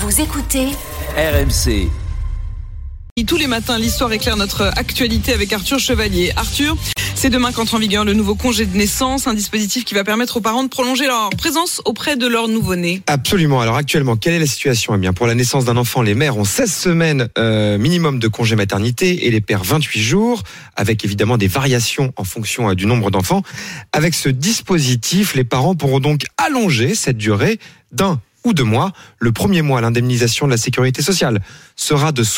Vous écoutez RMC. Tous les matins, l'histoire éclaire notre actualité avec Arthur Chevalier. Arthur, c'est demain qu'entre en vigueur le nouveau congé de naissance, un dispositif qui va permettre aux parents de prolonger leur présence auprès de leur nouveau-né. Absolument. Alors actuellement, quelle est la situation ? Eh bien, pour la naissance d'un enfant, les mères ont 16 semaines minimum de congé maternité et les pères 28 jours, avec évidemment des variations en fonction du nombre d'enfants. Avec ce dispositif, les parents pourront donc allonger cette durée d'un ou 2 mois. Le premier mois, l'indemnisation de la sécurité sociale sera de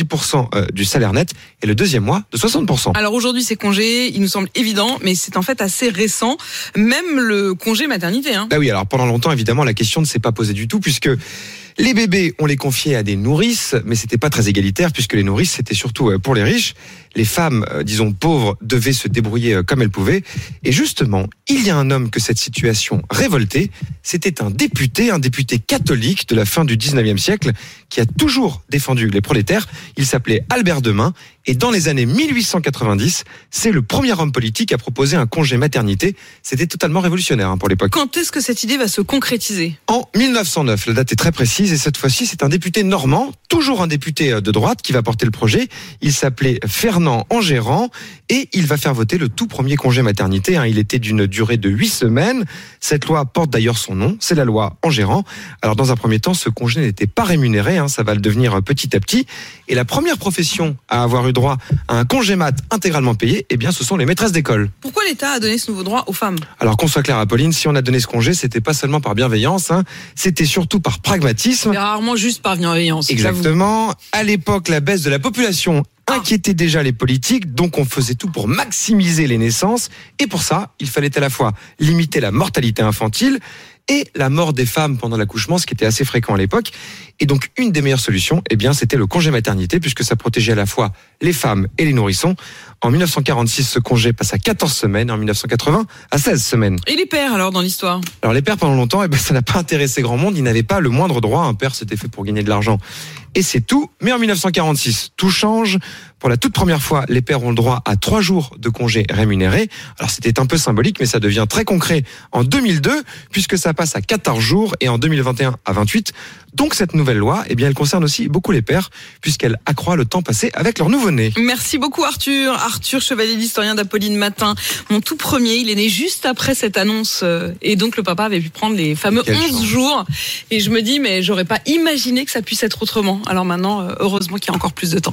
70% du salaire net et le deuxième mois de 60%. Alors aujourd'hui, ces congés, il nous semble évident, mais c'est en fait assez récent, même le congé maternité. Ah oui, alors pendant longtemps, évidemment, la question ne s'est pas posée du tout puisque les bébés, on les confiait à des nourrices, mais c'était pas très égalitaire puisque les nourrices, c'était surtout pour les riches. Les femmes, disons pauvres, devaient se débrouiller comme elles pouvaient. Et justement, il y a un homme que cette situation révoltait. C'était un député catholique de la fin du 19e siècle qui a toujours défendu les prolétaires. Il s'appelait Albert Demain. Et dans les années 1890, c'est le premier homme politique à proposer un congé maternité. C'était totalement révolutionnaire pour l'époque. Quand est-ce que cette idée va se concrétiser ? En 1909, la date est très précise et cette fois-ci, c'est un député normand, toujours un député de droite qui va porter le projet. Il s'appelait Fernand Enguerrand et il va faire voter le tout premier congé maternité. Il était d'une durée de 8 semaines. Cette loi porte d'ailleurs son nom, c'est la loi Enguerrand. Alors dans un premier temps, ce congé n'était pas rémunéré, ça va le devenir petit à petit. Et la première profession à avoir eu droit à un congé mat intégralement payé, eh bien, ce sont les maîtresses d'école. Pourquoi l'État a donné ce nouveau droit aux femmes ? Alors qu'on soit clair, Apolline, si on a donné ce congé, c'était pas seulement par bienveillance, c'était surtout par pragmatisme. Mais rarement juste par bienveillance. Exactement. J'avoue. À l'époque, la baisse de la population inquiétait déjà les politiques, donc on faisait tout pour maximiser les naissances. Et pour ça, il fallait à la fois limiter la mortalité infantile et la mort des femmes pendant l'accouchement, ce qui était assez fréquent à l'époque. Et donc, une des meilleures solutions, eh bien, c'était le congé maternité, puisque ça protégeait à la fois les femmes et les nourrissons. En 1946, ce congé passe à 14 semaines, en 1980, à 16 semaines. Et les pères, alors, dans l'histoire ? Alors, les pères, pendant longtemps, ça n'a pas intéressé grand monde. Ils n'avaient pas le moindre droit. Un père, c'était fait pour gagner de l'argent. Et c'est tout. Mais en 1946, tout change. Pour la toute première fois, les pères ont le droit à 3 jours de congé rémunéré. Alors, c'était un peu symbolique, mais ça devient très concret en 2002, puisque ça passe à 14 jours et en 2021 à 28. Donc, cette nouvelle loi, eh bien, elle concerne aussi beaucoup les pères, puisqu'elle accroît le temps passé avec leur nouveau-né. Merci beaucoup, Arthur. Arthur Chevalier, l'historien d'Apolline Matin. Mon tout premier, il est né juste après cette annonce. Et donc, le papa avait pu prendre les fameux 11 jours. Et je me dis, mais j'aurais pas imaginé que ça puisse être autrement. Alors maintenant, heureusement qu'il y a encore plus de temps.